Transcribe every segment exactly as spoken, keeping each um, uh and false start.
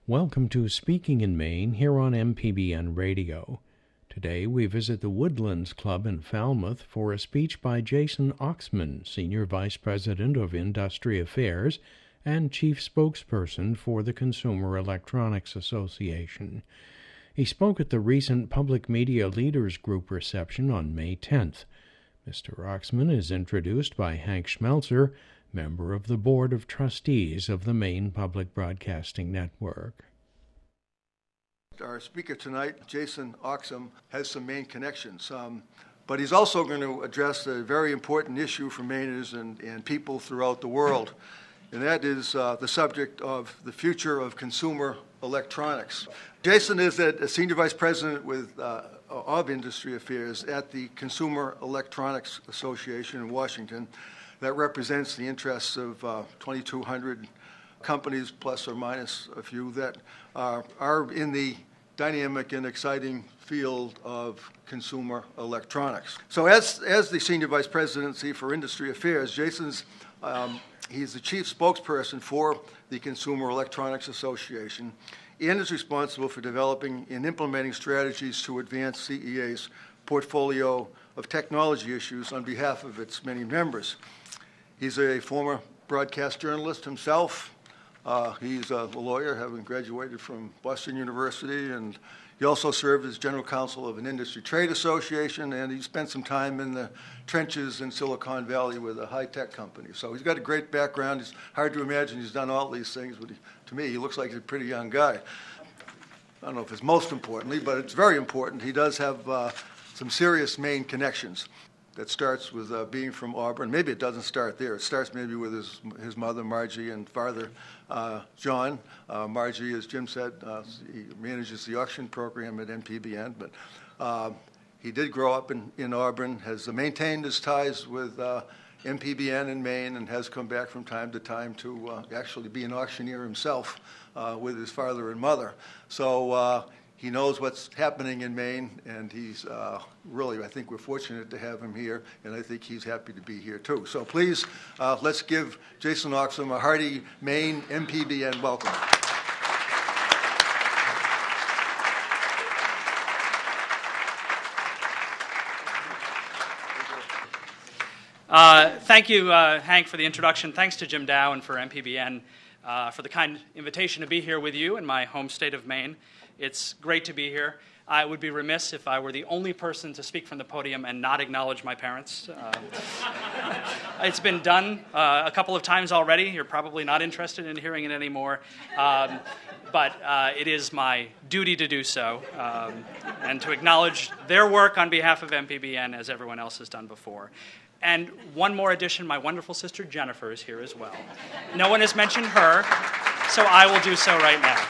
Welcome to Speaking in Maine here on M P B N Radio. Today we visit the Woodlands Club in Falmouth for a speech by Jason Oxman, Senior Vice President of Industry Affairs and Chief Spokesperson for the Consumer Electronics Association. He spoke at the recent Public Media Leaders Group reception on May tenth. Mister Oxman is introduced by Hank Schmelzer, member of the Board of Trustees of the Maine Public Broadcasting Network. Our speaker tonight, Jason Oxman, has some Maine connections, um, but he's also going to address a very important issue for Mainers and, and people throughout the world, and that is uh, the subject of the future of consumer electronics. Jason is a, a Senior Vice President with uh, of Industry Affairs at the Consumer Electronics Association in Washington. That represents the interests of uh, twenty-two hundred companies, plus or minus a few, that are, are in the dynamic and exciting field of consumer electronics. So as, as the Senior Vice Presidency for Industry Affairs, Jason's, um, he's the Chief Spokesperson for the Consumer Electronics Association and is responsible for developing and implementing strategies to advance C E A's portfolio of technology issues on behalf of its many members. He's a former broadcast journalist himself. Uh, he's a lawyer, having graduated from Boston University, and he also served as general counsel of an industry trade association, and he spent some time in the trenches in Silicon Valley with a high-tech company. So he's got a great background. It's hard to imagine he's done all these things, but he, to me, he looks like he's a pretty young guy. I don't know if it's most importantly, but it's very important. He does have uh, some serious Maine connections. That starts with uh, being from Auburn. Maybe it doesn't start there. It starts maybe with his his mother, Margie, and father, uh, John. Uh, Margie, as Jim said, uh, he manages the auction program at M P B N, but uh, he did grow up in, in Auburn, has maintained his ties with uh, M P B N in Maine, and has come back from time to time to uh, actually be an auctioneer himself uh, with his father and mother. So uh, he knows what's happening in Maine, and he's uh, really, I think we're fortunate to have him here, and I think he's happy to be here too. So please, uh, let's give Jason Oxman a hearty Maine M P B N welcome. Uh, thank you, uh, Hank, for the introduction. Thanks to Jim Dow and for M P B N uh, for the kind invitation to be here with you in my home state of Maine. It's great to be here. I would be remiss if I were the only person to speak from the podium and not acknowledge my parents. Uh, it's been done uh, a couple of times already. You're probably not interested in hearing it anymore. Um, but uh, it is my duty to do so um, and to acknowledge their work on behalf of M P B N as everyone else has done before. And one more addition, my wonderful sister Jennifer is here as well. No one has mentioned her, so I will do so right now.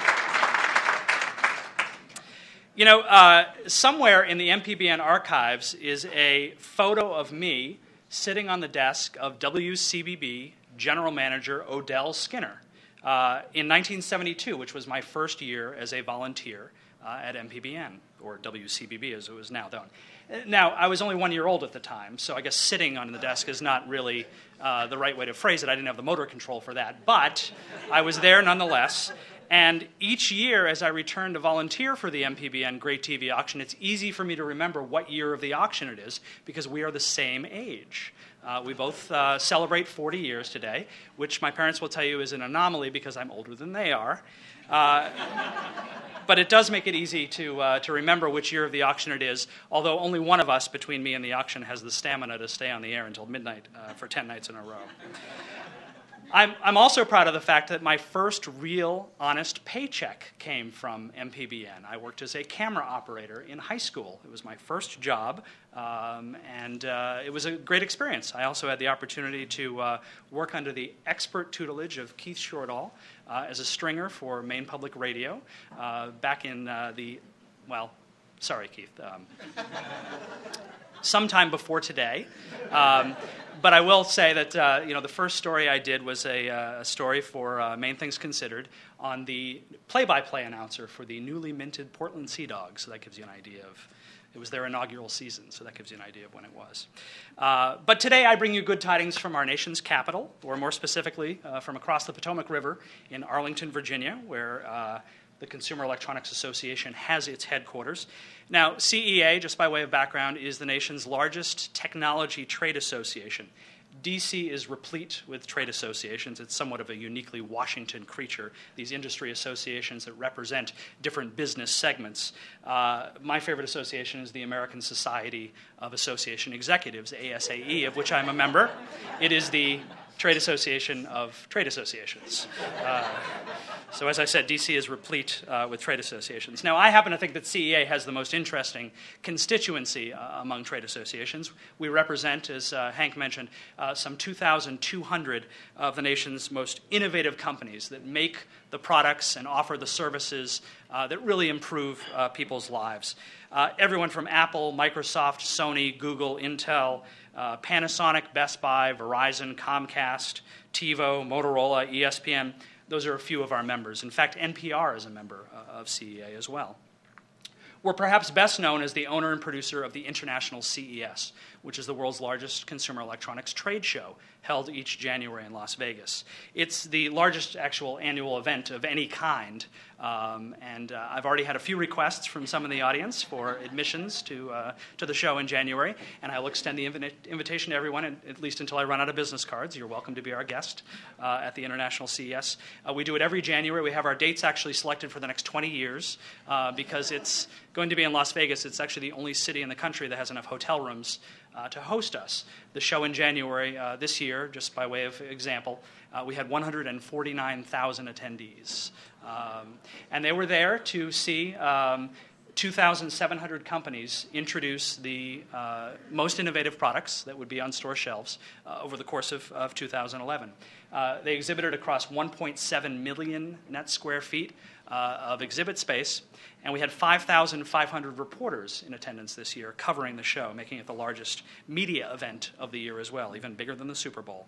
You know, uh, somewhere in the M P B N archives is a photo of me sitting on the desk of W C B B General Manager Odell Skinner uh, in nineteen seventy-two, which was my first year as a volunteer uh, at M P B N, or W C B B as it was now known. Now, I was only one year old at the time, so I guess sitting on the desk is not really uh, the right way to phrase it. I didn't have the motor control for that, but I was there nonetheless. And each year, as I return to volunteer for the M P B N Great T V auction, it's easy for me to remember what year of the auction it is because we are the same age. Uh, we both uh, celebrate forty years today, which my parents will tell you is an anomaly because I'm older than they are. Uh, but it does make it easy to uh, to remember which year of the auction it is, although only one of us between me and the auction has the stamina to stay on the air until midnight uh, for ten nights in a row. I'm, I'm also proud of the fact that my first real, honest paycheck came from M P B N. I worked as a camera operator in high school. It was my first job, um, and uh, it was a great experience. I also had the opportunity to uh, work under the expert tutelage of Keith Shortall uh, as a stringer for Maine Public Radio uh, back in uh, the, well, sorry, Keith, um, sometime before today. Um, But I will say that uh, you know the first story I did was a, uh, a story for uh, Maine Things Considered on the play-by-play announcer for the newly minted Portland Sea Dogs. So that gives you an idea of, it was their inaugural season, so that gives you an idea of when it was. Uh, but today I bring you good tidings from our nation's capital, or more specifically uh, from across the Potomac River in Arlington, Virginia, where uh, the Consumer Electronics Association has its headquarters. Now, C E A, just by way of background, is the nation's largest technology trade association. D C is replete with trade associations. It's somewhat of a uniquely Washington creature, these industry associations that represent different business segments. Uh, my favorite association is the American Society of Association Executives, A S A E, of which I'm a member. It is the trade association of trade associations. Uh, so as I said, D C is replete uh, with trade associations. Now, I happen to think that C E A has the most interesting constituency uh, among trade associations. We represent, as uh, Hank mentioned, uh, some two thousand two hundred of the nation's most innovative companies that make the products and offer the services uh, that really improve uh, people's lives. Uh, everyone from Apple, Microsoft, Sony, Google, Intel, Uh, Panasonic, Best Buy, Verizon, Comcast, TiVo, Motorola, E S P N. Those are a few of our members. In fact, N P R is a member uh, of C E A as well. We're perhaps best known as the owner and producer of the International C E S, which is the world's largest consumer electronics trade show, held each January in Las Vegas. It's the largest actual annual event of any kind, um, and uh, I've already had a few requests from some in the audience for admissions to uh, to the show in January, and I will extend the invi- invitation to everyone, at least until I run out of business cards. You're welcome to be our guest uh, at the International C E S. Uh, we do it every January. We have our dates actually selected for the next twenty years uh, because it's going to be in Las Vegas. It's actually the only city in the country that has enough hotel rooms Uh, to host us. The show in January uh, this year, just by way of example, uh, we had one hundred forty-nine thousand attendees. Um, and they were there to see um, two thousand seven hundred companies introduce the uh, most innovative products that would be on store shelves uh, over the course of, of two thousand eleven. Uh, they exhibited across one point seven million net square feet uh, of exhibit space, and we had five thousand five hundred reporters in attendance this year covering the show, making it the largest media event of the year as well, even bigger than the Super Bowl.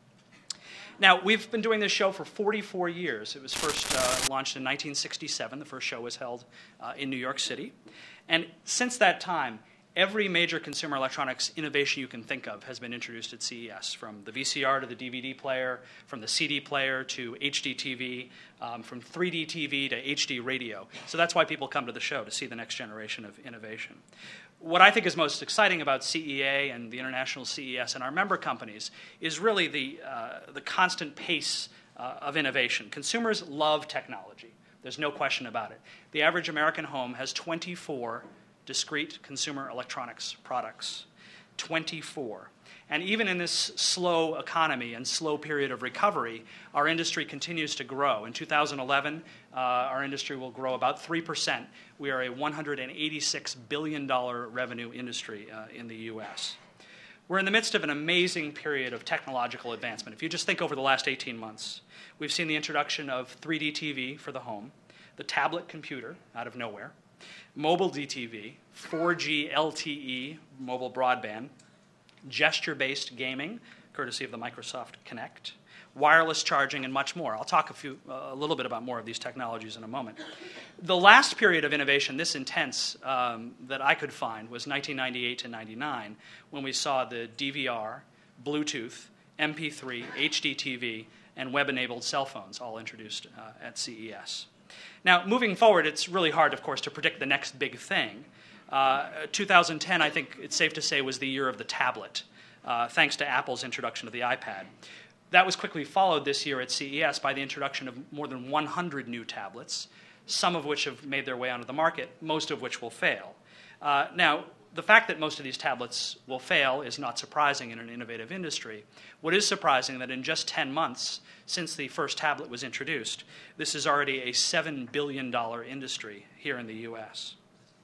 Now, we've been doing this show for forty-four years. It was first uh, launched in nineteen sixty-seven. The first show was held uh, in New York City. And since that time, every major consumer electronics innovation you can think of has been introduced at C E S, from the V C R to the D V D player, from the C D player to H D T V, um, from three D T V to H D radio. So that's why people come to the show, to see the next generation of innovation. What I think is most exciting about C E A and the International C E S and our member companies is really the, uh, the constant pace uh, of innovation. Consumers love technology. There's no question about it. The average American home has twenty-four discrete consumer electronics products. twenty-four. And even in this slow economy and slow period of recovery, our industry continues to grow. In two thousand eleven, uh, our industry will grow about three percent. We are a one hundred eighty-six billion dollars revenue industry uh, in the U S. We're in the midst of an amazing period of technological advancement. If you just think over the last eighteen months, we've seen the introduction of three D T V for the home, the tablet computer out of nowhere, mobile D T V, four G L T E, mobile broadband, gesture-based gaming, courtesy of the Microsoft Kinect, wireless charging, and much more. I'll talk a, few, uh, a little bit about more of these technologies in a moment. The last period of innovation, this intense, um, that I could find was nineteen ninety-eight to ninety-nine, when we saw the D V R, Bluetooth, M P three, H D T V, and web-enabled cell phones all introduced uh, at C E S. Now, moving forward, it's really hard, of course, to predict the next big thing. Uh, two thousand ten, I think it's safe to say, was the year of the tablet, uh, thanks to Apple's introduction of the iPad. That was quickly followed this year at C E S by the introduction of more than one hundred new tablets, some of which have made their way onto the market, most of which will fail. Uh, now, the fact that most of these tablets will fail is not surprising in an innovative industry. What is surprising is that in just ten months since the first tablet was introduced, this is already a seven billion dollars industry here in the U S.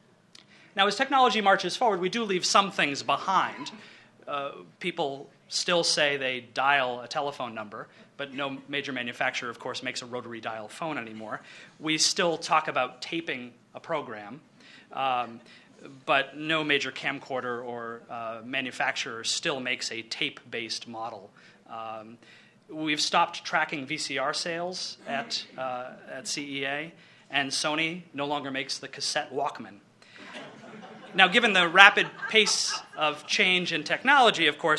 Now, as technology marches forward, we do leave some things behind. Uh, people still say they dial a telephone number, but no major manufacturer, of course, makes a rotary dial phone anymore. We still talk about taping a program. Um, but no major camcorder or uh, manufacturer still makes a tape-based model. Um, we've stopped tracking V C R sales at, uh, at C E A, and Sony no longer makes the cassette Walkman. Now, given the rapid pace of change in technology, of course,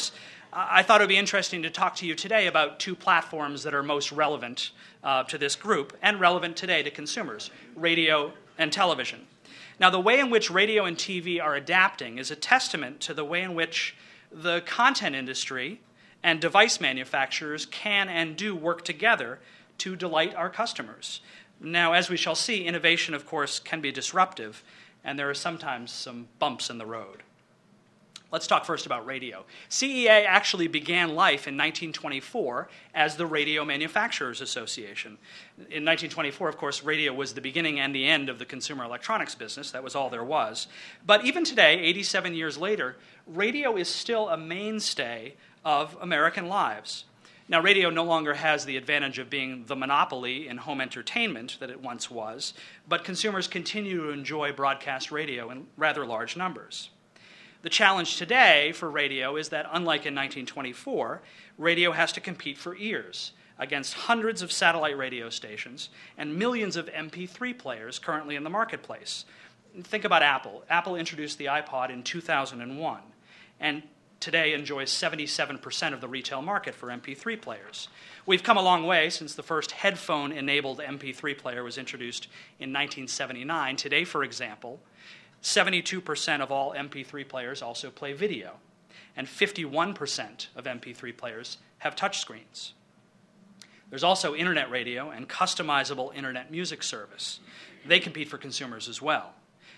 I thought it would be interesting to talk to you today about two platforms that are most relevant uh, to this group and relevant today to consumers, radio and television. Now, the way in which radio and T V are adapting is a testament to the way in which the content industry and device manufacturers can and do work together to delight our customers. Now, as we shall see, innovation, of course, can be disruptive, and there are sometimes some bumps in the road. Let's talk first about radio. C E A actually began life in nineteen twenty-four as the Radio Manufacturers Association. In nineteen twenty-four, of course, radio was the beginning and the end of the consumer electronics business. That was all there was. But even today, eighty-seven years later, radio is still a mainstay of American lives. Now, radio no longer has the advantage of being the monopoly in home entertainment that it once was, but consumers continue to enjoy broadcast radio in rather large numbers. The challenge today for radio is that, unlike in nineteen twenty-four, radio has to compete for ears against hundreds of satellite radio stations and millions of M P three players currently in the marketplace. Think about Apple. Apple introduced the iPod in two thousand one, and today enjoys seventy-seven percent of the retail market for M P three players. We've come a long way since the first headphone-enabled M P three player was introduced in nineteen seventy-nine. Today, for example, seventy-two percent of all M P three players also play video, and fifty-one percent of M P three players have touchscreens. There's also internet radio and customizable internet music service. They compete for consumers as well.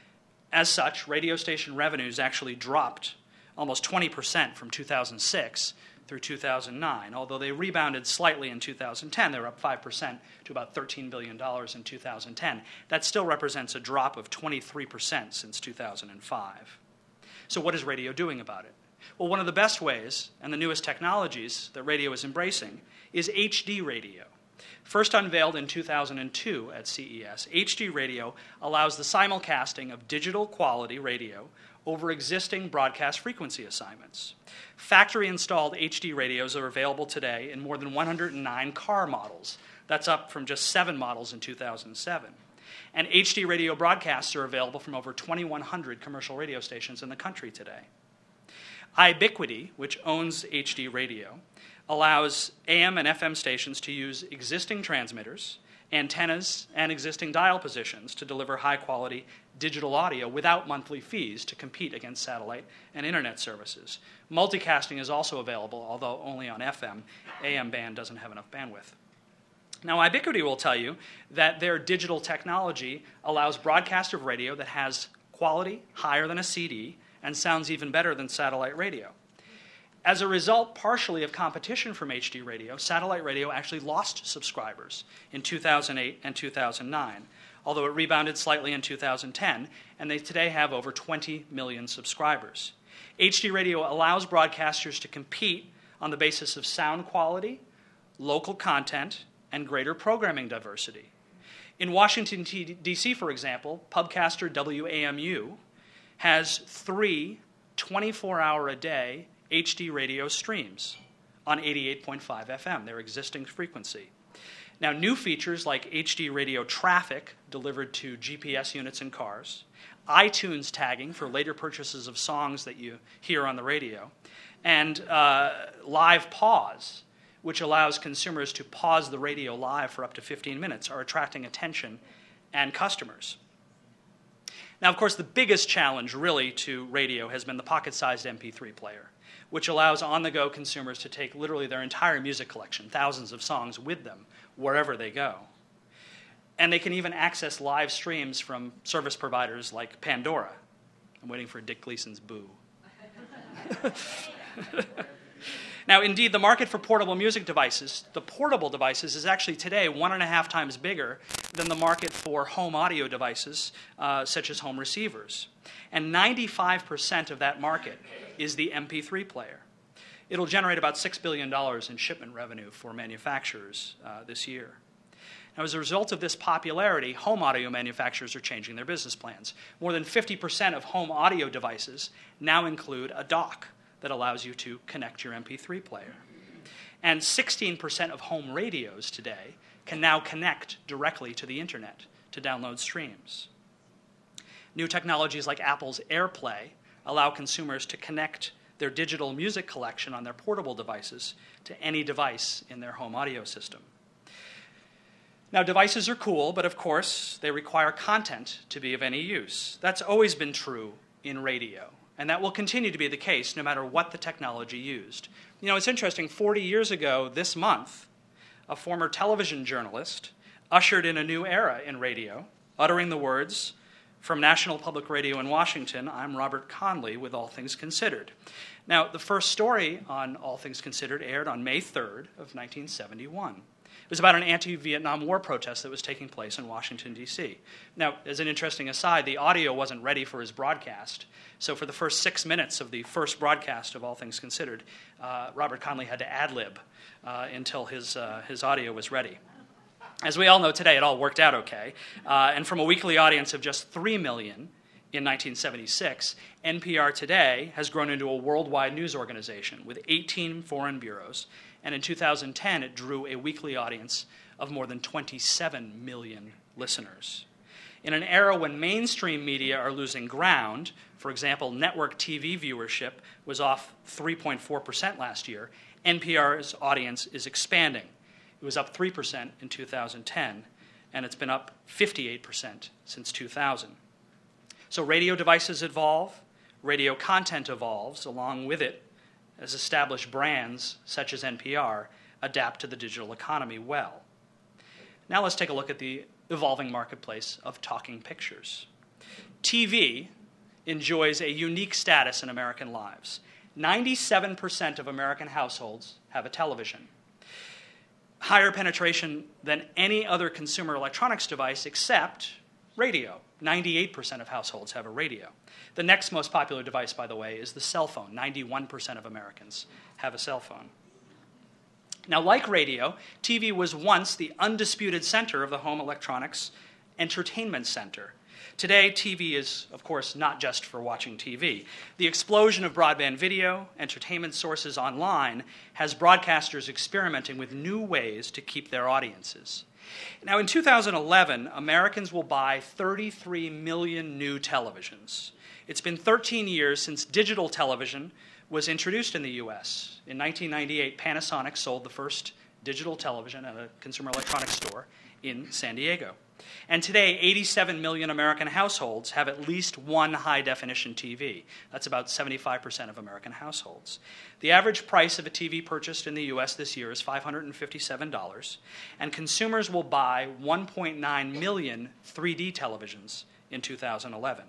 As such, radio station revenues actually dropped almost twenty percent from two thousand six through two thousand nine. Although they rebounded slightly in two thousand ten, they were up five percent to about thirteen billion dollars in two thousand ten. That still represents a drop of twenty-three percent since two thousand five. So what is radio doing about it? Well, one of the best ways, and the newest technologies that radio is embracing, is H D radio. First unveiled in two thousand two at C E S, H D radio allows the simulcasting of digital quality radio over existing broadcast frequency assignments. Factory-installed H D radios are available today in more than one hundred nine car models. That's up from just seven models in two thousand seven. And H D radio broadcasts are available from over twenty-one hundred commercial radio stations in the country today. iBiquity, which owns H D radio, allows A M and F M stations to use existing transmitters, antennas, and existing dial positions to deliver high-quality digital audio without monthly fees to compete against satellite and internet services. Multicasting is also available, although only on F M. A M band doesn't have enough bandwidth. Now, iBiquity will tell you that their digital technology allows broadcast of radio that has quality higher than a C D and sounds even better than satellite radio. As a result, partially of competition from H D radio, satellite radio actually lost subscribers in two thousand eight and two thousand nine, although it rebounded slightly in two thousand ten, and they today have over twenty million subscribers. H D radio allows broadcasters to compete on the basis of sound quality, local content, and greater programming diversity. In Washington, D C, for example, Pubcaster W A M U has three twenty-four hour a day H D radio streams on eighty-eight point five F M, their existing frequency. Now, new features like H D radio traffic delivered to G P S units in cars, iTunes tagging for later purchases of songs that you hear on the radio, and uh, live pause, which allows consumers to pause the radio live for up to fifteen minutes, are attracting attention and customers. Now, of course, the biggest challenge really to radio has been the pocket-sized M P three player, which allows on-the-go consumers to take literally their entire music collection, thousands of songs, with them wherever they go. And they can even access live streams from service providers like Pandora. I'm waiting for Dick Gleason's boo. Now, indeed, the market for portable music devices, the portable devices, is actually today one and a half times bigger than the market for home audio devices, uh, such as home receivers. And ninety-five percent of that market is the M P three player. It'll generate about six billion dollars in shipment revenue for manufacturers uh, this year. Now, as a result of this popularity, home audio manufacturers are changing their business plans. More than fifty percent of home audio devices now include a dock that allows you to connect your M P three player. And sixteen percent of home radios today can now connect directly to the internet to download streams. New technologies like Apple's AirPlay allow consumers to connect their digital music collection on their portable devices to any device in their home audio system. Now, devices are cool, but of course, they require content to be of any use. That's always been true in radio, and that will continue to be the case no matter what the technology used. You know, it's interesting, forty years ago this month, a former television journalist ushered in a new era in radio, uttering the words, "From National Public Radio in Washington, I'm Robert Conley with All Things Considered." Now, the first story on All Things Considered aired on May third of nineteen seventy-one. It was about an anti-Vietnam War protest that was taking place in Washington, D C. Now, as an interesting aside, the audio wasn't ready for his broadcast, so for the first six minutes of the first broadcast of All Things Considered, uh, Robert Conley had to ad-lib uh, until his, uh, his audio was ready. As we all know today, it all worked out okay, uh, and from a weekly audience of just three million in nineteen seventy-six, N P R today has grown into a worldwide news organization with eighteen foreign bureaus, and in two thousand ten, it drew a weekly audience of more than twenty-seven million listeners. In an era when mainstream media are losing ground, for example, network T V viewership was off three point four percent last year, N P R's audience is expanding. It was up three percent in two thousand ten, and it's been up fifty-eight percent since two thousand. So radio devices evolve, radio content evolves along with it, as established brands, such as N P R, adapt to the digital economy well. Now let's take a look at the evolving marketplace of talking pictures. T V enjoys a unique status in American lives. ninety-seven percent of American households have a television. Higher penetration than any other consumer electronics device except radio. ninety-eight percent of households have a radio. The next most popular device, by the way, is the cell phone. ninety-one percent of Americans have a cell phone. Now, like radio, T V was once the undisputed center of the home electronics entertainment center. Today, T V is, of course, not just for watching T V. The explosion of broadband video, entertainment sources online, has broadcasters experimenting with new ways to keep their audiences. Now, in two thousand eleven, Americans will buy thirty-three million new televisions. It's been thirteen years since digital television was introduced in the U S. In nineteen ninety-eight, Panasonic sold the first digital television at a consumer electronics store in San Diego. And today, eighty-seven million American households have at least one high-definition T V. That's about seventy-five percent of American households. The average price of a T V purchased in the U S this year is five hundred fifty-seven dollars, and consumers will buy one point nine million three D televisions in two thousand eleven.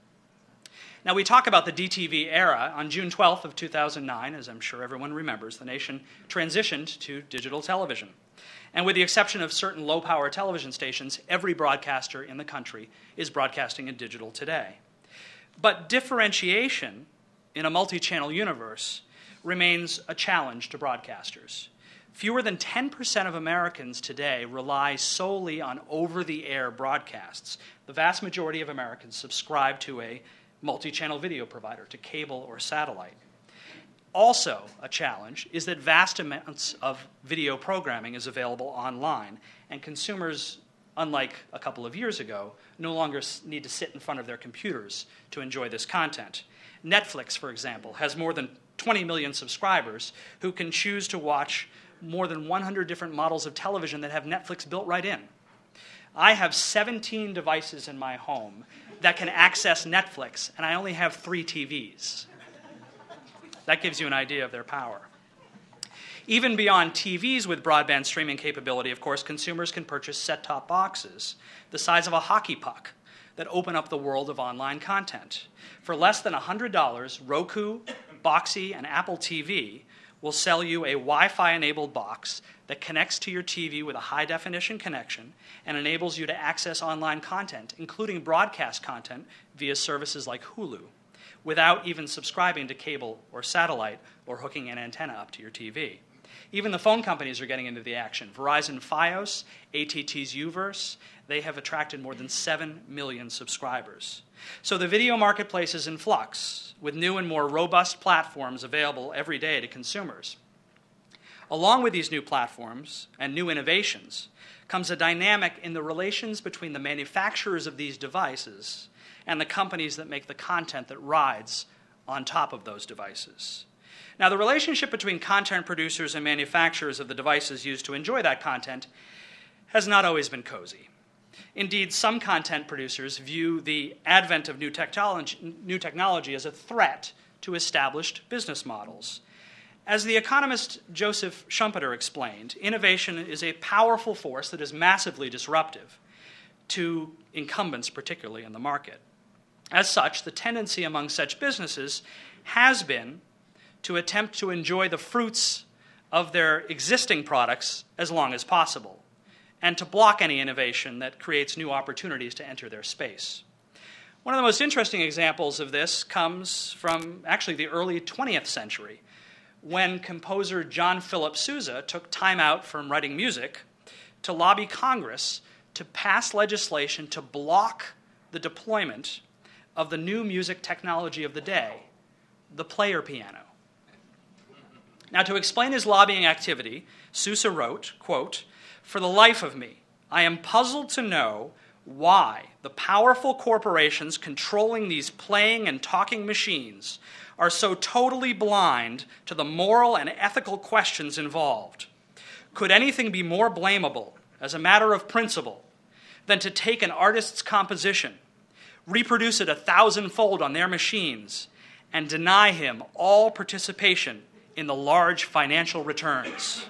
Now, we talk about the D T V era. On June twelfth of two thousand nine, as I'm sure everyone remembers, the nation transitioned to digital television. And with the exception of certain low-power television stations, every broadcaster in the country is broadcasting in digital today. But differentiation in a multi-channel universe remains a challenge to broadcasters. Fewer than ten percent of Americans today rely solely on over-the-air broadcasts. The vast majority of Americans subscribe to a multi-channel video provider, to cable or satellite. Also a challenge is that vast amounts of video programming is available online, and consumers, unlike a couple of years ago, no longer need to sit in front of their computers to enjoy this content. Netflix, for example, has more than twenty million subscribers who can choose to watch more than one hundred different models of television that have Netflix built right in. I have seventeen devices in my home that can access Netflix, and I only have three T Vs. That gives you an idea of their power. Even beyond T Vs with broadband streaming capability, of course, consumers can purchase set-top boxes the size of a hockey puck that open up the world of online content. For less than one hundred dollars, Roku, Boxee, and Apple T V will sell you a Wi-Fi-enabled box that connects to your T V with a high-definition connection and enables you to access online content, including broadcast content via services like Hulu, without even subscribing to cable or satellite or hooking an antenna up to your T V. Even the phone companies are getting into the action. Verizon Fios, A T T's Uverse, they have attracted more than seven million subscribers. So the video marketplace is in flux, with new and more robust platforms available every day to consumers. Along with these new platforms and new innovations comes a dynamic in the relations between the manufacturers of these devices and the companies that make the content that rides on top of those devices. Now, the relationship between content producers and manufacturers of the devices used to enjoy that content has not always been cozy. Indeed, some content producers view the advent of new technology, new technology as a threat to established business models. As the economist Joseph Schumpeter explained, innovation is a powerful force that is massively disruptive to incumbents, particularly in the market. As such, the tendency among such businesses has been to attempt to enjoy the fruits of their existing products as long as possible, and to block any innovation that creates new opportunities to enter their space. One of the most interesting examples of this comes from actually the early twentieth century, when composer John Philip Sousa took time out from writing music to lobby Congress to pass legislation to block the deployment of the new music technology of the day, the player piano. Now, to explain his lobbying activity, Sousa wrote, quote, "For the life of me, I am puzzled to know why the powerful corporations controlling these playing and talking machines are so totally blind to the moral and ethical questions involved. Could anything be more blamable, as a matter of principle, than to take an artist's composition, reproduce it a thousandfold on their machines, and deny him all participation in the large financial returns?"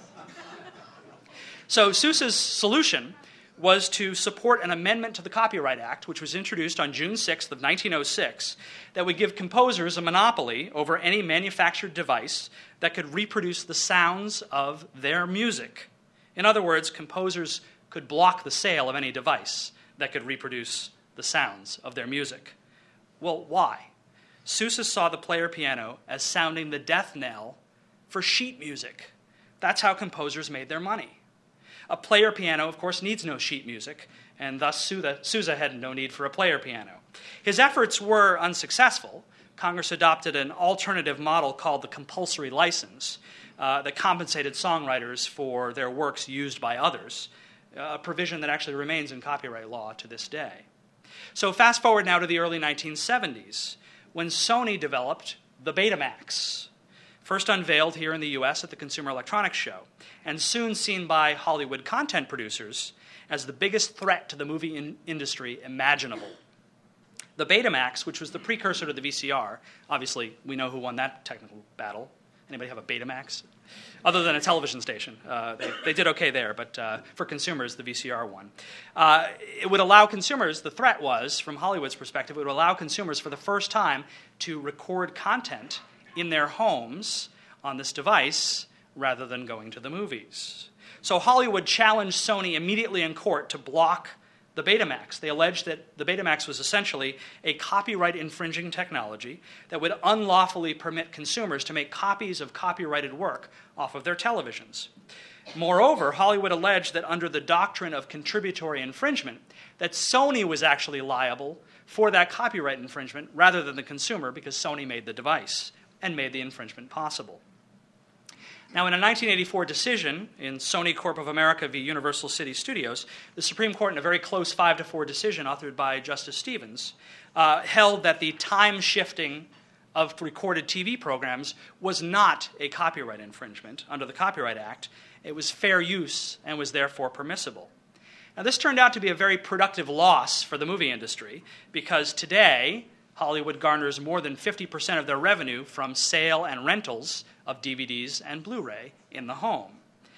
So Sousa's solution was to support an amendment to the Copyright Act, which was introduced on June sixth of nineteen oh six, that would give composers a monopoly over any manufactured device that could reproduce the sounds of their music. In other words, composers could block the sale of any device that could reproduce the sounds of their music. Well, why? Sousa saw the player piano as sounding the death knell for sheet music. That's how composers made their money. A player piano, of course, needs no sheet music, and thus Sousa had no need for a player piano. His efforts were unsuccessful. Congress adopted an alternative model called the compulsory license uh, that compensated songwriters for their works used by others, a provision that actually remains in copyright law to this day. So fast forward now to the early nineteen seventies, when Sony developed the Betamax, first unveiled here in the U S at the Consumer Electronics Show, and soon seen by Hollywood content producers as the biggest threat to the movie in- industry imaginable. The Betamax, which was the precursor to the V C R, obviously we know who won that technical battle. Anybody have a Betamax? Other than a television station. Uh, they, they did okay there, but uh, for consumers, the V C R won. Uh, it would allow consumers, the threat was, from Hollywood's perspective, it would allow consumers for the first time to record content in their homes on this device rather than going to the movies. So Hollywood challenged Sony immediately in court to block the Betamax. They alleged that the Betamax was essentially a copyright-infringing technology that would unlawfully permit consumers to make copies of copyrighted work off of their televisions. Moreover, Hollywood alleged that under the doctrine of contributory infringement, that Sony was actually liable for that copyright infringement rather than the consumer, because Sony made the device and made the infringement possible. Now, in a nineteen eighty-four decision in Sony Corp of America v. Universal City Studios, the Supreme Court, in a very close five to four decision authored by Justice Stevens, uh, held that the time shifting of recorded T V programs was not a copyright infringement under the Copyright Act. It was fair use and was therefore permissible. Now, this turned out to be a very productive loss for the movie industry, because today Hollywood garners more than fifty percent of their revenue from sale and rentals of D V Ds and Blu-ray in the home.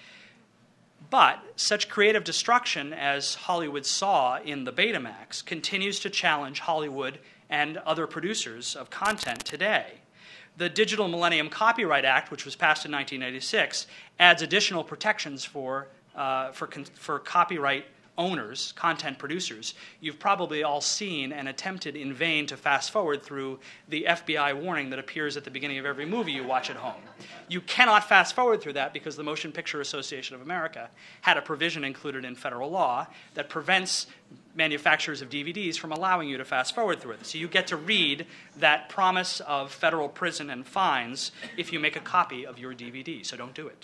But such creative destruction as Hollywood saw in the Betamax continues to challenge Hollywood and other producers of content today. The Digital Millennium Copyright Act, which was passed in nineteen eighty-six, adds additional protections for, uh, for, con- for copyright owners, content producers. You've probably all seen and attempted in vain to fast forward through the F B I warning that appears at the beginning of every movie you watch at home. You cannot fast forward through that because the Motion Picture Association of America had a provision included in federal law that prevents manufacturers of D V Ds from allowing you to fast forward through it. So you get to read that promise of federal prison and fines if you make a copy of your D V D, so don't do it.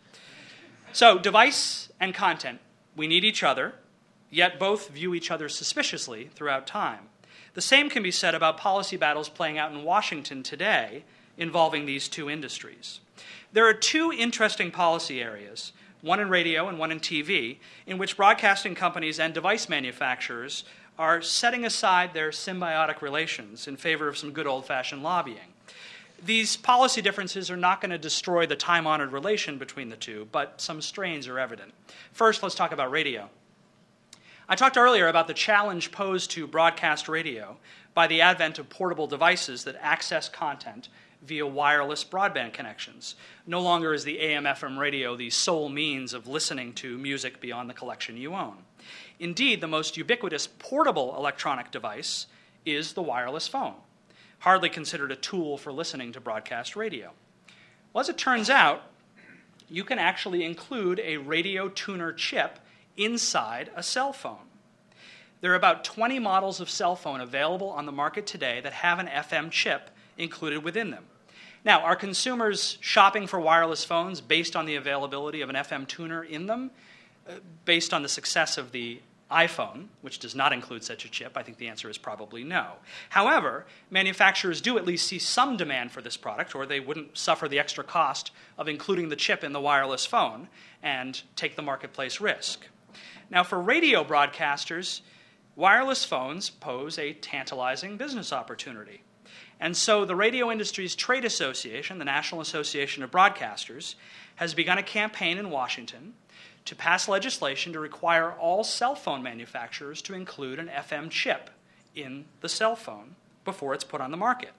So device and content, we need each other, yet both view each other suspiciously throughout time. The same can be said about policy battles playing out in Washington today involving these two industries. There are two interesting policy areas, one in radio and one in T V, in which broadcasting companies and device manufacturers are setting aside their symbiotic relations in favor of some good old-fashioned lobbying. These policy differences are not going to destroy the time-honored relation between the two, but some strains are evident. First, let's talk about radio. I talked earlier about the challenge posed to broadcast radio by the advent of portable devices that access content via wireless broadband connections. No longer is the A M F M radio the sole means of listening to music beyond the collection you own. Indeed, the most ubiquitous portable electronic device is the wireless phone, hardly considered a tool for listening to broadcast radio. Well, as it turns out, you can actually include a radio tuner chip inside a cell phone. There are about twenty models of cell phone available on the market today that have an F M chip included within them. Now, are consumers shopping for wireless phones based on the availability of an F M tuner in them? Uh, based on the success of the iPhone, which does not include such a chip, I think the answer is probably no. However, manufacturers do at least see some demand for this product, or they wouldn't suffer the extra cost of including the chip in the wireless phone and take the marketplace risk. Now, for radio broadcasters, wireless phones pose a tantalizing business opportunity. And so the Radio Industries Trade Association, the National Association of Broadcasters, has begun a campaign in Washington to pass legislation to require all cell phone manufacturers to include an F M chip in the cell phone before it's put on the market.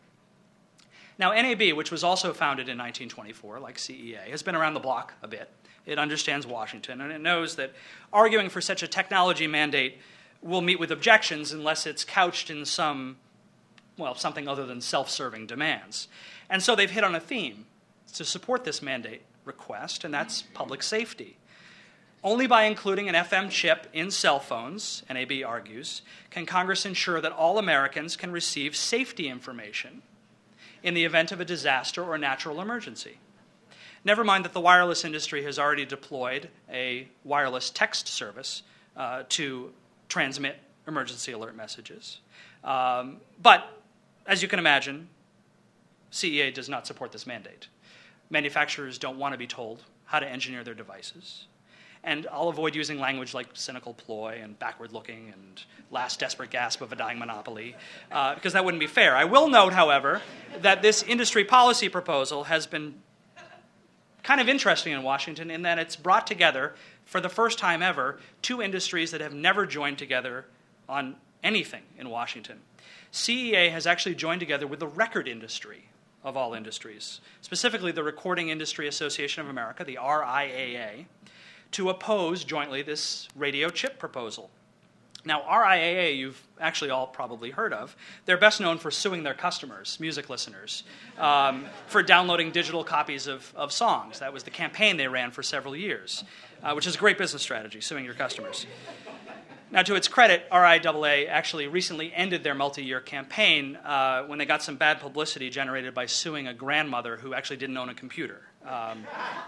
Now, N A B, which was also founded in nineteen twenty-four, like C E A, has been around the block a bit. It understands Washington, and it knows that arguing for such a technology mandate will meet with objections unless it's couched in some, well, something other than self-serving demands. And so they've hit on a theme to support this mandate request, and that's public safety. Only by including an F M chip in cell phones, N A B argues, can Congress ensure that all Americans can receive safety information in the event of a disaster or natural emergency. Never mind that the wireless industry has already deployed a wireless text service uh, to transmit emergency alert messages. Um, but, as you can imagine, C E A does not support this mandate. Manufacturers don't want to be told how to engineer their devices. And I'll avoid using language like cynical ploy and backward-looking and last desperate gasp of a dying monopoly, uh, because that wouldn't be fair. I will note, however, that this industry policy proposal has been kind of interesting in Washington in that it's brought together, for the first time ever, two industries that have never joined together on anything in Washington. C E A has actually joined together with the record industry of all industries, specifically the Recording Industry Association of America, the R I A A, to oppose jointly this radio chip proposal. Now, R I A A, you've actually all probably heard of. They're best known for suing their customers, music listeners, um, for downloading digital copies of, of songs. That was the campaign they ran for several years, uh, which is a great business strategy, suing your customers. Now, to its credit, R I A A actually recently ended their multi-year campaign uh, when they got some bad publicity generated by suing a grandmother who actually didn't own a computer. Um,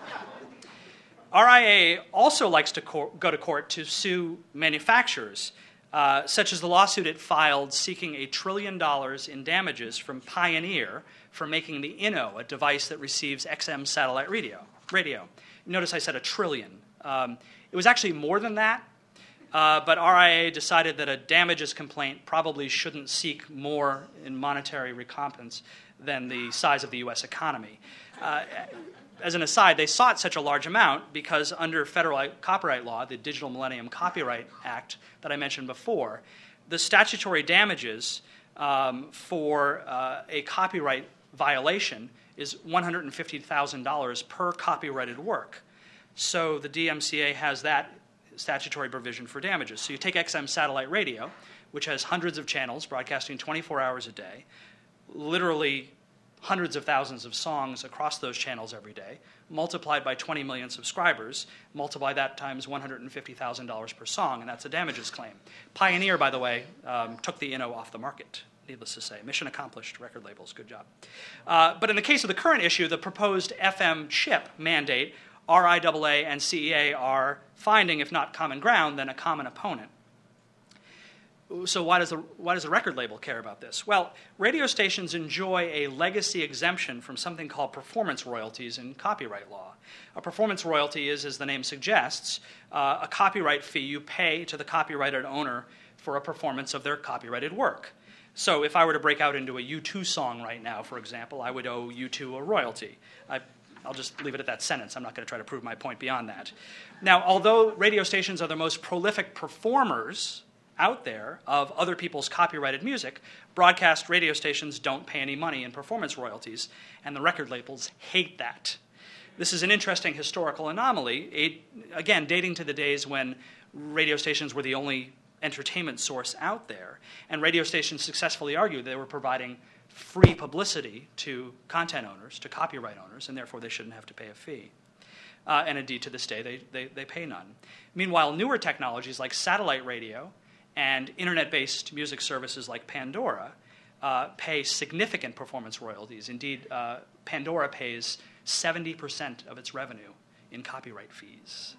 R I A also likes to cor- go to court to sue manufacturers, uh, such as the lawsuit it filed seeking a trillion dollars in damages from Pioneer for making the Inno, a device that receives X M satellite radio. radio. Notice I said a trillion. Um, it was actually more than that, uh, but R I A decided that a damages complaint probably shouldn't seek more in monetary recompense than the size of the U S economy. Uh, As an aside, they sought such a large amount because under federal copyright law, the Digital Millennium Copyright Act that I mentioned before, the statutory damages um, for uh, a copyright violation is one hundred fifty thousand dollars per copyrighted work. So the D M C A has that statutory provision for damages. So you take X M satellite radio, which has hundreds of channels broadcasting twenty-four hours a day, literally hundreds of thousands of songs across those channels every day, multiplied by twenty million subscribers, multiply that times one hundred fifty thousand dollars per song, and that's a damages claim. Pioneer, by the way, um, took the Inno off the market, needless to say. Mission accomplished, record labels, good job. Uh, but in the case of the current issue, the proposed F M chip mandate, R I A A and C E A are finding, if not common ground, then a common opponent. so why does, the, why does the record label care about this? Well, radio stations enjoy a legacy exemption from something called performance royalties in copyright law. A performance royalty is, as the name suggests, uh, a copyright fee you pay to the copyrighted owner for a performance of their copyrighted work. So if I were to break out into a U two song right now, for example, I would owe U two a royalty. I, I'll just leave it at that sentence. I'm not going to try to prove my point beyond that. Now, although radio stations are the most prolific performers out there of other people's copyrighted music, broadcast radio stations don't pay any money in performance royalties, and the record labels hate that. This is an interesting historical anomaly, it, again, dating to the days when radio stations were the only entertainment source out there, and radio stations successfully argued they were providing free publicity to content owners, to copyright owners, and therefore they shouldn't have to pay a fee. Uh, and indeed, to this day, they, they, they pay none. Meanwhile, newer technologies like satellite radio and internet-based music services like Pandora uh, pay significant performance royalties. Indeed, uh, Pandora pays seventy percent of its revenue in copyright fees.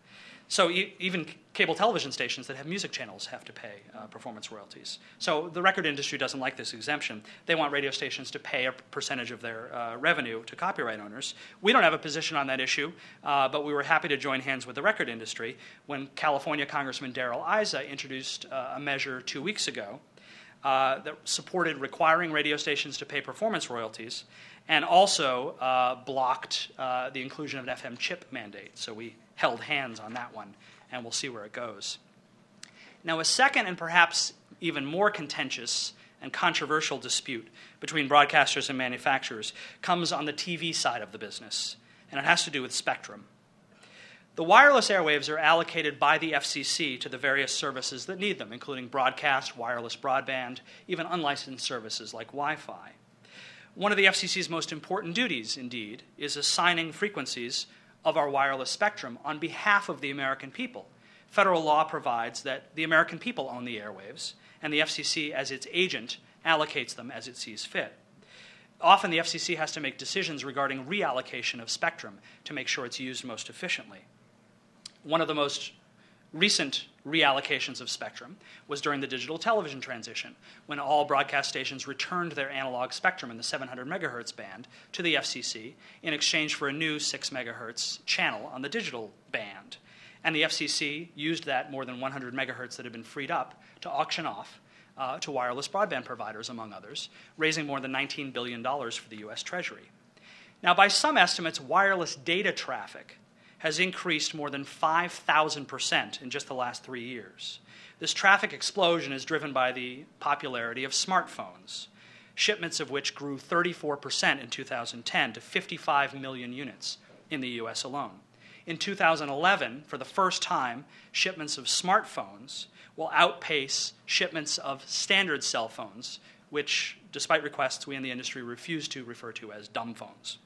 So e- even cable television stations that have music channels have to pay uh, performance royalties. So the record industry doesn't like this exemption. They want radio stations to pay a percentage of their uh, revenue to copyright owners. We don't have a position on that issue, uh, but we were happy to join hands with the record industry when California Congressman Darrell Issa introduced uh, a measure two weeks ago uh, that supported requiring radio stations to pay performance royalties and also uh, blocked uh, the inclusion of an F M chip mandate. So we held hands on that one, and we'll see where it goes. Now, a second and perhaps even more contentious and controversial dispute between broadcasters and manufacturers comes on the T V side of the business, and it has to do with spectrum. The wireless airwaves are allocated by the F C C to the various services that need them, including broadcast, wireless broadband, even unlicensed services like Wi-Fi. One of the F C C's most important duties, indeed, is assigning frequencies of our wireless spectrum on behalf of the American people. Federal law provides that the American people own the airwaves, and the F C C, as its agent, allocates them as it sees fit. Often the F C C has to make decisions regarding reallocation of spectrum to make sure it's used most efficiently. One of the most recent reallocations of spectrum was during the digital television transition, when all broadcast stations returned their analog spectrum in the seven hundred megahertz band to the F C C in exchange for a new six megahertz channel on the digital band. And the F C C used that more than one hundred megahertz that had been freed up to auction off uh, to wireless broadband providers, among others, raising more than nineteen billion dollars for the U S Treasury. Now, by some estimates, wireless data traffic has increased more than five thousand percent in just the last three years. This traffic explosion is driven by the popularity of smartphones, shipments of which grew thirty-four percent in two thousand ten to fifty-five million units in the U S alone. In two thousand eleven, for the first time, shipments of smartphones will outpace shipments of standard cell phones, which, despite requests, we in the industry refuse to refer to as dumb phones.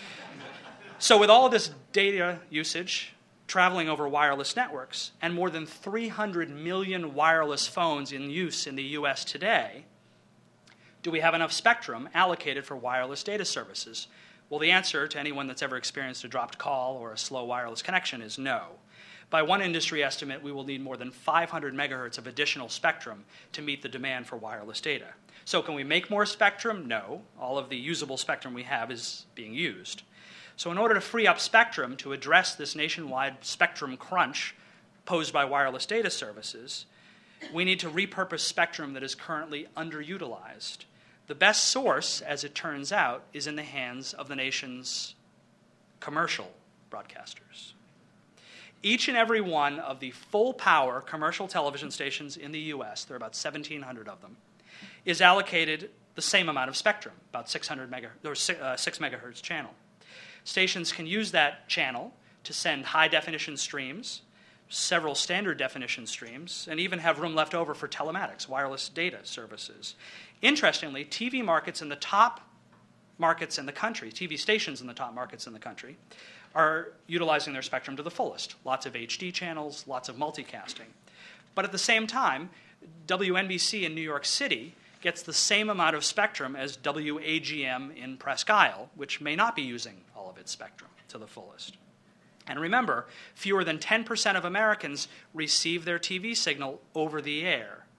So with all of this data usage traveling over wireless networks and more than three hundred million wireless phones in use in the U S today, do we have enough spectrum allocated for wireless data services? Well, the answer to anyone that's ever experienced a dropped call or a slow wireless connection is no. By one industry estimate, we will need more than five hundred megahertz of additional spectrum to meet the demand for wireless data. So can we make more spectrum? No. All of the usable spectrum we have is being used. So in order to free up spectrum to address this nationwide spectrum crunch posed by wireless data services, we need to repurpose spectrum that is currently underutilized. The best source, as it turns out, is in the hands of the nation's commercial broadcasters. Each and every one of the full-power commercial television stations in the U S, there are about seventeen hundred of them, is allocated the same amount of spectrum, about six hundred mega, or uh, six megahertz channel. Stations can use that channel to send high-definition streams, several standard definition streams, and even have room left over for telematics, wireless data services. Interestingly, T V markets in the top markets in the country, T V stations in the top markets in the country, are utilizing their spectrum to the fullest. Lots of H D channels, lots of multicasting. But at the same time, W N B C in New York City gets the same amount of spectrum as W A G M in Presque Isle, which may not be using all of its spectrum to the fullest. And remember, fewer than ten percent of Americans receive their T V signal over the air.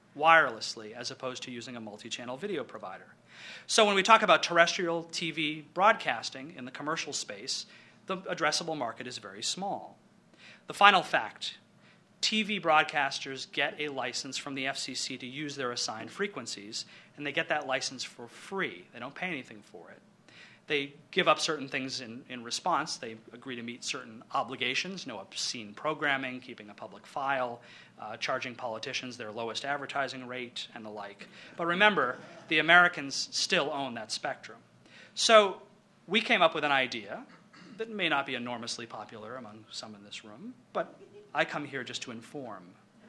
wirelessly as opposed to using a multi-channel video provider. So when we talk about terrestrial T V broadcasting in the commercial space, the addressable market is very small. The final fact, T V broadcasters get a license from the F C C to use their assigned frequencies, and they get that license for free. They don't pay anything for it. They give up certain things in, in response. They agree to meet certain obligations, no obscene programming, keeping a public file, uh, charging politicians their lowest advertising rate, and the like. But remember, the Americans still own that spectrum. So we came up with an idea that may not be enormously popular among some in this room, but I come here just to inform.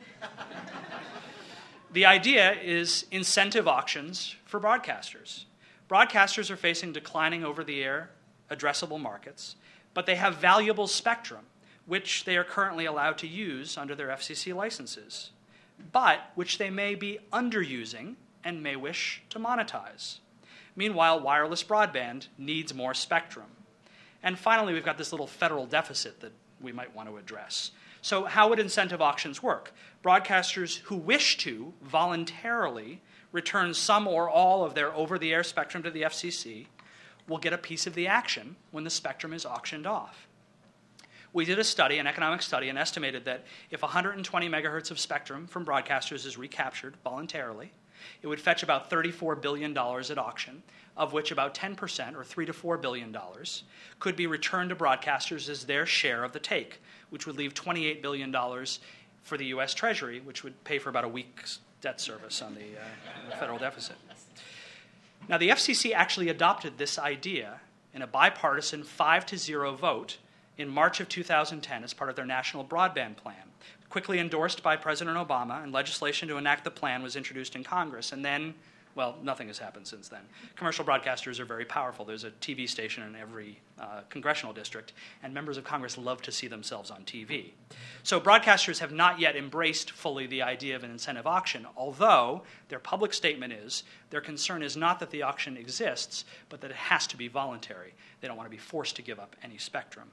The idea is incentive auctions for broadcasters. Broadcasters are facing declining over-the-air addressable markets, but they have valuable spectrum, which they are currently allowed to use under their F C C licenses, but which they may be underusing and may wish to monetize. Meanwhile, wireless broadband needs more spectrum. And finally, we've got this little federal deficit that we might want to address. So how would incentive auctions work? Broadcasters who wish to voluntarily return some or all of their over-the-air spectrum to the F C C will get a piece of the action when the spectrum is auctioned off. We did a study, an economic study, and estimated that if one hundred twenty megahertz of spectrum from broadcasters is recaptured voluntarily, it would fetch about thirty-four billion dollars at auction, of which about ten percent, or three to four billion dollars, could be returned to broadcasters as their share of the take, which would leave twenty-eight billion dollars for the U S Treasury, which would pay for about a week's debt service on the, uh, the federal deficit. Now, the F C C actually adopted this idea in a bipartisan five to zero vote in March of two thousand ten as part of their national broadband plan, quickly endorsed by President Obama, and legislation to enact the plan was introduced in Congress. And then, well, nothing has happened since then. Commercial broadcasters are very powerful. There's a T V station in every uh, congressional district, and members of Congress love to see themselves on T V. So broadcasters have not yet embraced fully the idea of an incentive auction, although their public statement is their concern is not that the auction exists, but that it has to be voluntary. They don't want to be forced to give up any spectrum.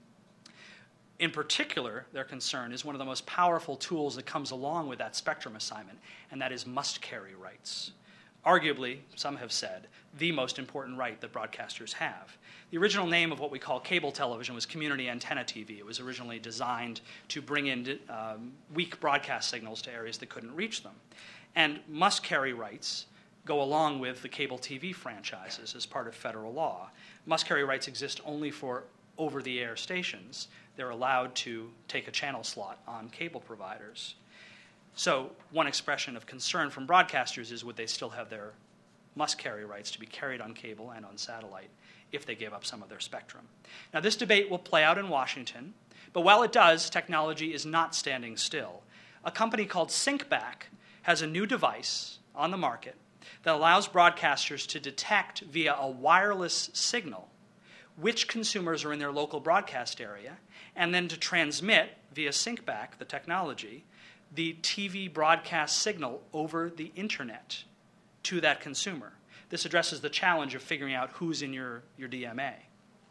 In particular, their concern is one of the most powerful tools that comes along with that spectrum assignment, and that is must-carry rights. Arguably, some have said, the most important right that broadcasters have. The original name of what we call cable television was community antenna T V. It was originally designed to bring in um, weak broadcast signals to areas that couldn't reach them. And must-carry rights go along with the cable T V franchises as part of federal law. Must-carry rights exist only for over-the-air stations. They're allowed to take a channel slot on cable providers. So one expression of concern from broadcasters is would they still have their must-carry rights to be carried on cable and on satellite if they gave up some of their spectrum. Now, this debate will play out in Washington, but while it does, technology is not standing still. A company called SyncBack has a new device on the market that allows broadcasters to detect via a wireless signal which consumers are in their local broadcast area, and then to transmit via SyncBack, the technology, the T V broadcast signal over the internet to that consumer. This addresses the challenge of figuring out who's in your, your D M A.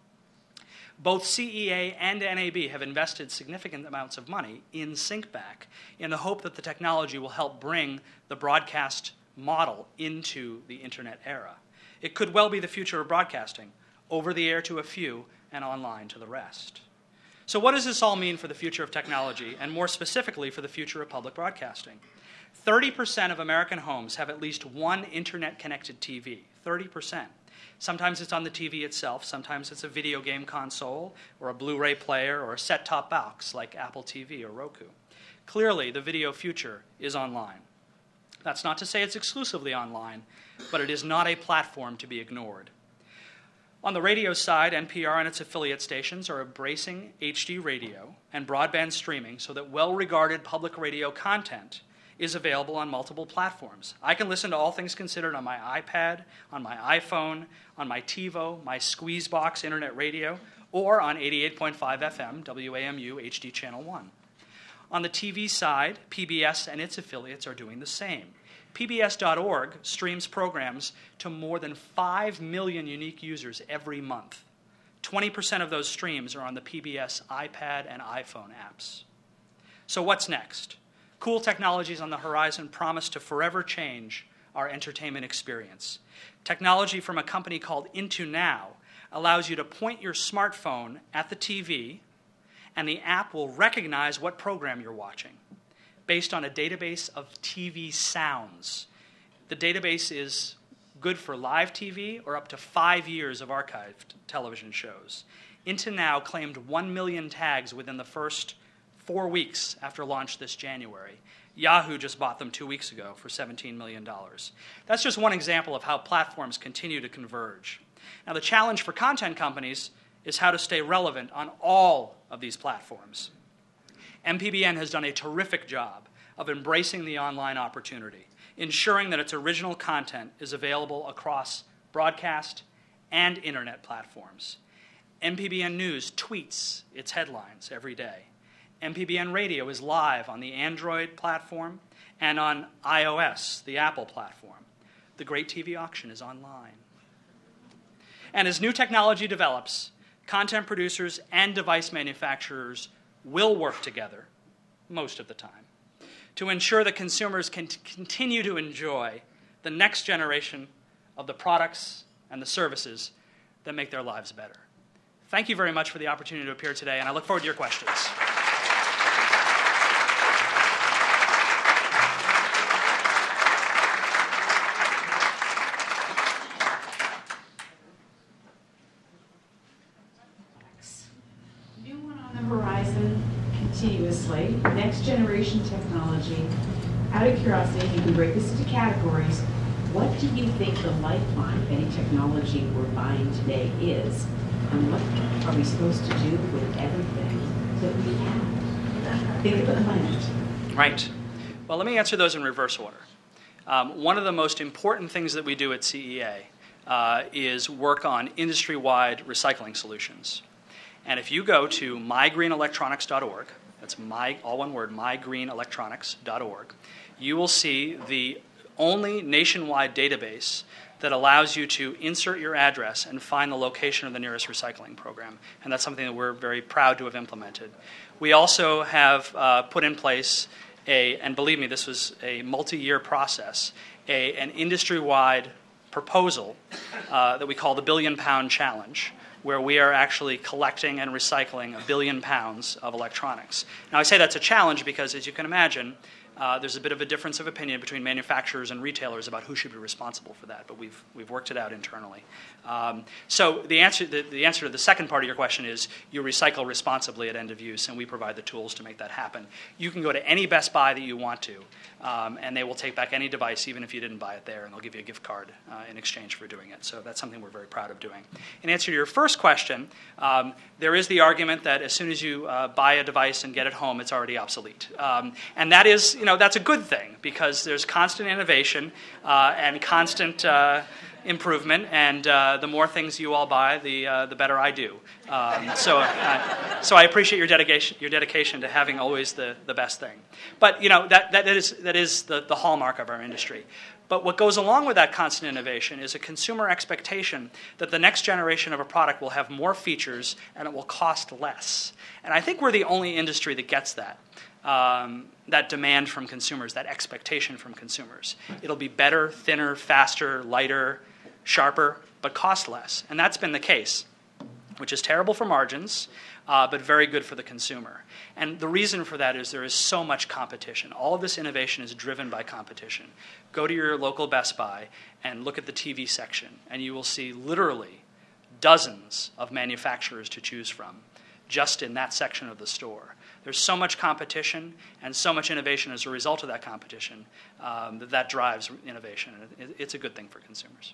Both C E A and N A B have invested significant amounts of money in SyncBack in the hope that the technology will help bring the broadcast model into the internet era. It could well be the future of broadcasting, over the air to a few and online to the rest. So what does this all mean for the future of technology, and more specifically for the future of public broadcasting? thirty percent of American homes have at least one internet-connected T V, thirty percent. Sometimes it's on the T V itself, sometimes it's a video game console, or a Blu-ray player, or a set-top box like Apple T V or Roku. Clearly, the video future is online. That's not to say it's exclusively online, but it is not a platform to be ignored. On the radio side, N P R and its affiliate stations are embracing H D radio and broadband streaming so that well-regarded public radio content is available on multiple platforms. I can listen to All Things Considered on my iPad, on my iPhone, on my TiVo, my Squeezebox internet radio, or on eighty-eight point five F M, W A M U H D Channel one. On the T V side, P B S and its affiliates are doing the same. P B S dot org streams programs to more than five million unique users every month. twenty percent of those streams are on the P B S iPad and iPhone apps. So what's next? Cool technologies on the horizon promise to forever change our entertainment experience. Technology from a company called IntoNow allows you to point your smartphone at the T V, and the app will recognize what program you're watching based on a database of T V sounds. The database is good for live T V or up to five years of archived television shows. IntoNow claimed one million tags within the first four weeks after launch this January. Yahoo just bought them two weeks ago for seventeen million dollars. That's just one example of how platforms continue to converge. Now, the challenge for content companies is how to stay relevant on all of these platforms. M P B N has done a terrific job of embracing the online opportunity, ensuring that its original content is available across broadcast and internet platforms. M P B N News tweets its headlines every day. M P B N Radio is live on the Android platform and on iOS, the Apple platform. The Great T V Auction is online. And as new technology develops, content producers and device manufacturers will work together, most of the time, to ensure that consumers can t- continue to enjoy the next generation of the products and the services that make their lives better. Thank you very much for the opportunity to appear today, and I look forward to your questions. Continuously, next generation technology. Out of curiosity, you can break this into categories. What do you think the lifeline of any technology we're buying today is? And what are we supposed to do with everything that we have? Think of the planet. Right. Well, let me answer those in reverse order. Um, one of the most important things that we do at C E A uh, is work on industry-wide recycling solutions. And if you go to my green electronics dot org, that's my, all one word, my green electronics dot org, you will see the only nationwide database that allows you to insert your address and find the location of the nearest recycling program. And that's something that we're very proud to have implemented. We also have uh, put in place a, and believe me, this was a multi-year process, a, an industry-wide proposal uh, that we call the Billion Pound Challenge, where we are actually collecting and recycling a billion pounds of electronics. Now, I say that's a challenge because, as you can imagine, uh, there's a bit of a difference of opinion between manufacturers and retailers about who should be responsible for that, but we've we've worked it out internally. Um, so the answer the, the answer to the second part of your question is you recycle responsibly at end of use, and we provide the tools to make that happen. You can go to any Best Buy that you want to, um, and they will take back any device, even if you didn't buy it there, and they'll give you a gift card uh, in exchange for doing it. So that's something we're very proud of doing. In answer to your first question, um, there is the argument that as soon as you uh, buy a device and get it home, it's already obsolete. Um, and that is, you know, that's a good thing because there's constant innovation uh, and constant uh, improvement, and uh, the more things you all buy, the uh, the better I do. Um, so, uh, so I appreciate your dedication your dedication to having always the, the best thing. But you know that that is that is the, the hallmark of our industry. But what goes along with that constant innovation is a consumer expectation that the next generation of a product will have more features and it will cost less. And I think we're the only industry that gets that. Um, that demand from consumers, that expectation from consumers. It'll be better, thinner, faster, lighter, sharper, but cost less. And that's been the case, which is terrible for margins, uh, but very good for the consumer. And the reason for that is there is so much competition. All of this innovation is driven by competition. Go to your local Best Buy and look at the T V section, and you will see literally dozens of manufacturers to choose from just in that section of the store. There's so much competition and so much innovation as a result of that competition um, that that drives innovation. It, it's a good thing for consumers.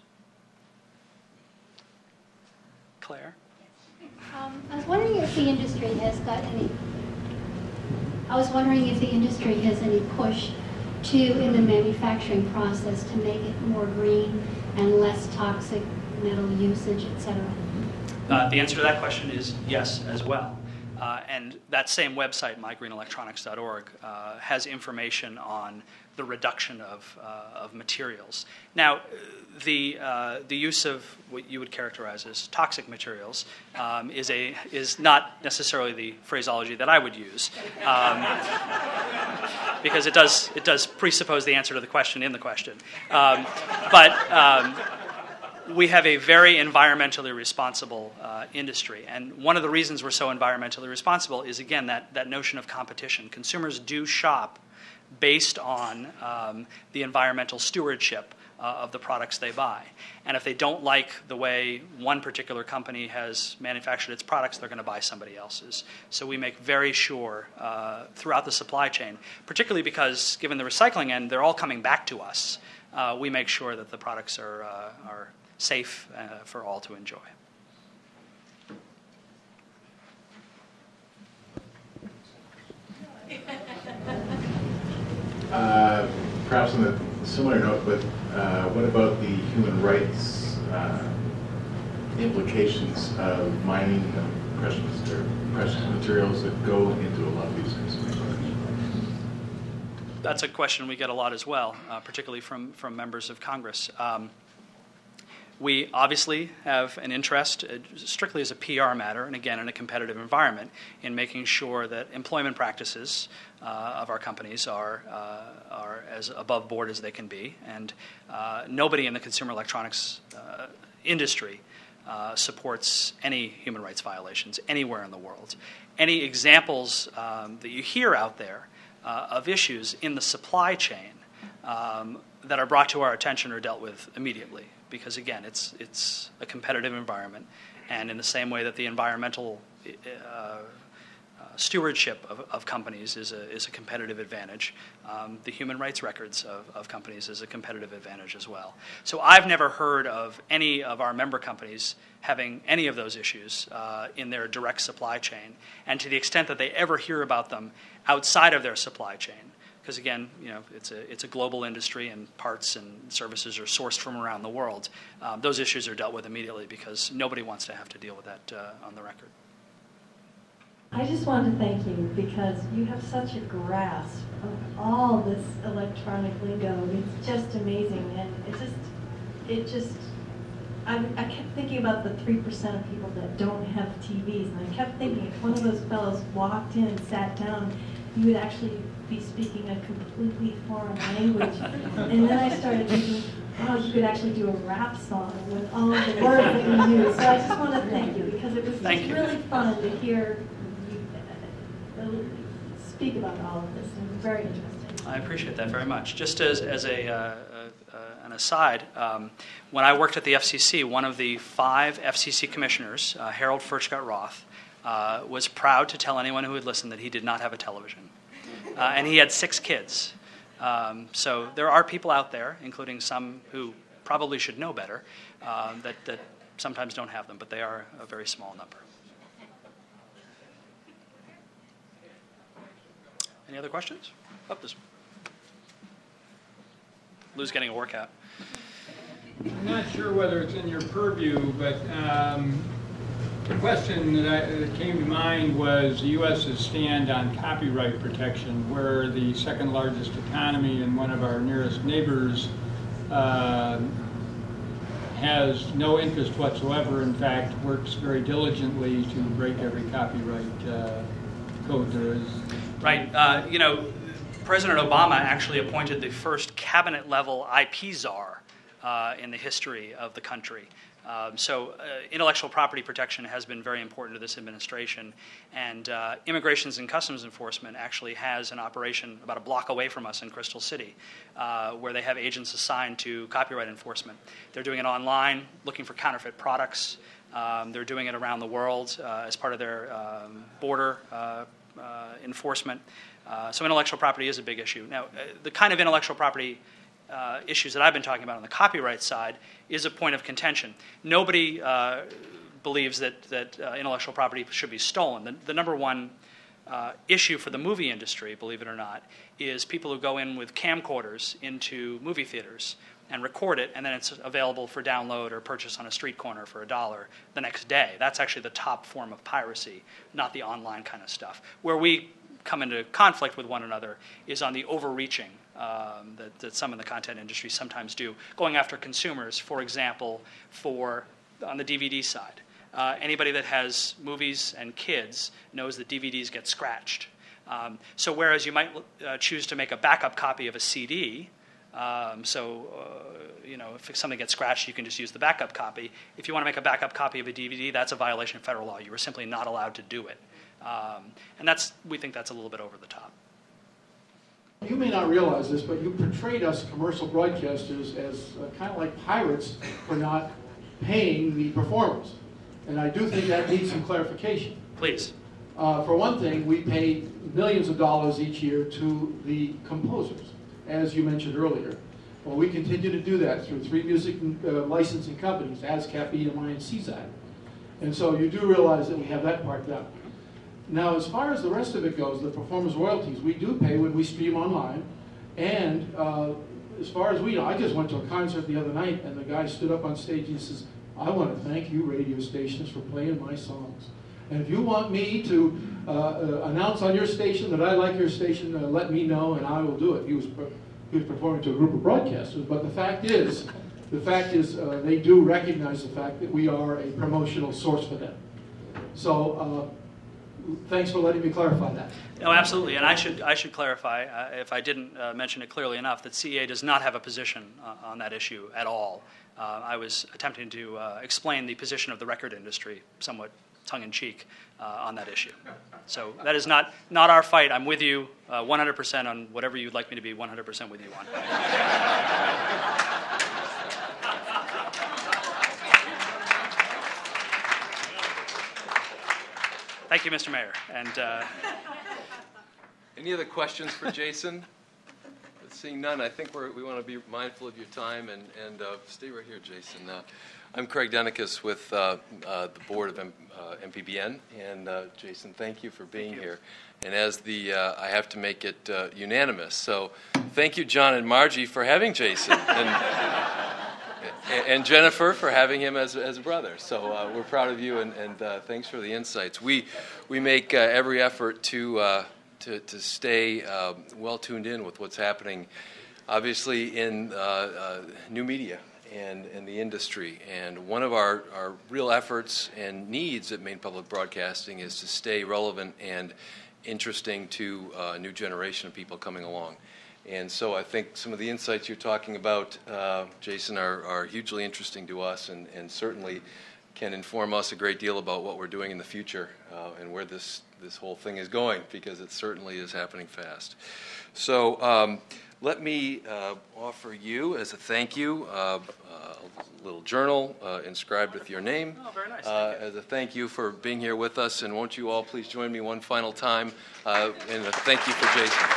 Claire? Um, I was wondering if the industry has got any. I was wondering if the industry has any push to, in the manufacturing process, to make it more green and less toxic metal usage, et cetera. Uh, the answer to that question is yes, as well. Uh, and that same website, my green electronics dot org, uh, has information on the reduction of, uh, of materials. Now, the, uh, the use of what you would characterize as toxic materials um, is, a, is not necessarily the phraseology that I would use, um, because it does, it does presuppose the answer to the question in the question. Um, but um, we have a very environmentally responsible uh, industry. And one of the reasons we're so environmentally responsible is, again, that, that notion of competition. Consumers do shop based on um, the environmental stewardship uh, of the products they buy. And if they don't like the way one particular company has manufactured its products, they're going to buy somebody else's. So we make very sure uh, throughout the supply chain, particularly because given the recycling end, they're all coming back to us. Uh, we make sure that the products are, uh, are safe uh, for all to enjoy. Uh, perhaps on a similar note, but uh, what about the human rights uh, implications of mining of precious, or precious materials that go into a lot of these kinds of things? That's a question we get a lot as well, uh, particularly from, from members of Congress. Um, We obviously have an interest, uh, strictly as a P R matter, and again in a competitive environment, in making sure that employment practices uh, of our companies are uh, are as above board as they can be. And uh, nobody in the consumer electronics uh, industry uh, supports any human rights violations anywhere in the world. Any examples um, that you hear out there uh, of issues in the supply chain um, that are brought to our attention are dealt with immediately. Because again, it's it's a competitive environment, and in the same way that the environmental uh, uh, stewardship of, of companies is a is a competitive advantage, um, the human rights records of, of companies is a competitive advantage as well. So I've never heard of any of our member companies having any of those issues uh, in their direct supply chain, and to the extent that they ever hear about them outside of their supply chain. Because again, you know, it's a it's a global industry, and parts and services are sourced from around the world. Um, those issues are dealt with immediately because nobody wants to have to deal with that uh, on the record. I just wanted to thank you because you have such a grasp of all this electronic lingo. It's just amazing, and it just it just I, I kept thinking about the three percent of people that don't have T Vs, and I kept thinking if one of those fellows walked in and sat down, you would actually be speaking a completely foreign language. And then I started thinking, oh, you could actually do a rap song with all of the words that you use. So I just want to thank you because it was just really fun to hear you speak about all of this. It was very interesting. I appreciate that very much. Just as, as a, uh, uh, an aside, um, when I worked at the F C C, one of the five F C C commissioners, uh, Harold Furchtgott-Roth, uh, was proud to tell anyone who would listen that he did not have a television. Uh, and he had six kids. Um, so there are people out there, including some who probably should know better, uh, that, that sometimes don't have them, but they are a very small number. Any other questions? Up this. Lou's getting a workout. I'm not sure whether it's in your purview, but um, the question that, I, that came to mind was the U S's stand on copyright protection. We're the second largest economy, and one of our nearest neighbors uh, has no interest whatsoever. In fact, works very diligently to break every copyright uh, code there is. Right. Uh, you know, President Obama actually appointed the first cabinet-level I P czar uh, in the history of the country. Um, so uh, intellectual property protection has been very important to this administration, and uh, Immigrations and Customs Enforcement actually has an operation about a block away from us in Crystal City uh, where they have agents assigned to copyright enforcement. They're doing it online, looking for counterfeit products. Um, they're doing it around the world uh, as part of their um, border uh, uh, enforcement. Uh, so intellectual property is a big issue. Now, uh, the kind of intellectual property Uh, issues that I've been talking about on the copyright side is a point of contention. Nobody uh, believes that, that uh, intellectual property should be stolen. The, the number one uh, issue for the movie industry, believe it or not, is people who go in with camcorders into movie theaters and record it, and then it's available for download or purchase on a street corner for a dollar the next day. That's actually the top form of piracy, not the online kind of stuff. Where we come into conflict with one another is on the overreaching um, that, that some in the content industry sometimes do, going after consumers, for example, for on the D V D side. Uh, anybody that has movies and kids knows that D V Ds get scratched. Um, so whereas you might uh, choose to make a backup copy of a C D, um, so uh, you know if something gets scratched, you can just use the backup copy. If you want to make a backup copy of a D V D, that's a violation of federal law. You were simply not allowed to do it, um, and that's we think that's a little bit over the top. You may not realize this, but you portrayed us commercial broadcasters as uh, kind of like pirates for not paying the performers. And I do think that needs some clarification. Please. Uh, for one thing, we pay millions of dollars each year to the composers, as you mentioned earlier. Well, we continue to do that through three music uh, licensing companies, ASCAP, E M I, and C Z A C. And so you do realize that we have that part done. Now, as far as the rest of it goes, the performance royalties, we do pay when we stream online. And uh, as far as we know, I just went to a concert the other night, and the guy stood up on stage and he says, I want to thank you radio stations for playing my songs. And if you want me to uh, uh, announce on your station that I like your station, uh, let me know and I will do it. He was, he was performing to a group of broadcasters, but the fact is, the fact is uh, they do recognize the fact that we are a promotional source for them. So uh, thanks for letting me clarify that. No, absolutely, and I should I should clarify, uh, if I didn't uh, mention it clearly enough, that C E A does not have a position uh, on that issue at all. Uh, I was attempting to uh, explain the position of the record industry, somewhat tongue-in-cheek, uh, on that issue. So that is not, not our fight. I'm with you uh, one hundred percent on whatever you'd like me to be one hundred percent with you on. Thank you, Mister Mayor. And uh, any other questions for Jason? Seeing none, I think we're, we want to be mindful of your time, and, and uh, stay right here, Jason. Uh, I'm Craig Denicus with uh, uh, the board of M- uh, M P B N, and uh, Jason, thank you for being here. And as the, uh, I have to make it uh, unanimous, so thank you, John and Margie, for having Jason, and, and Jennifer for having him as, as a brother. So uh, we're proud of you, and, and uh, thanks for the insights. We, we make uh, every effort to... Uh, To, to stay uh, well tuned in with what's happening, obviously, in uh, uh, new media and in the industry. And one of our, our real efforts and needs at Maine Public Broadcasting is to stay relevant and interesting to uh, a new generation of people coming along. And so I think some of the insights you're talking about, uh, Jason, are, are hugely interesting to us, and, and certainly can inform us a great deal about what we're doing in the future uh, and where this this whole thing is going, because it certainly is happening fast. So um, let me uh, offer you, as a thank you, uh, a little journal uh, inscribed with your name. Oh, very nice. Uh, as a thank you for being here with us, and won't you all please join me one final time uh, in a thank you for Jason.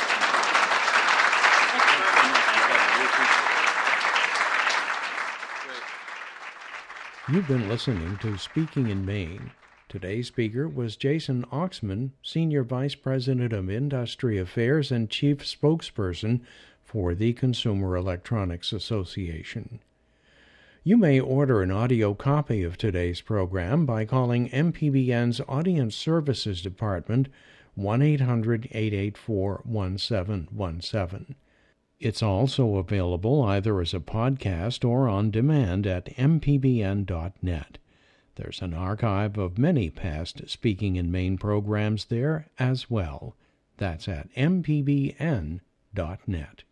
You've been listening to Speaking in Maine. Today's speaker was Jason Oxman, Senior Vice President of Industry Affairs and Chief Spokesperson for the Consumer Electronics Association. You may order an audio copy of today's program by calling M P B N's Audience Services Department, one eight hundred, eight eight four, one seven one seven. It's also available either as a podcast or on demand at m p b n dot net. There's an archive of many past Speaking in Maine programs there as well. That's at m p b n dot net.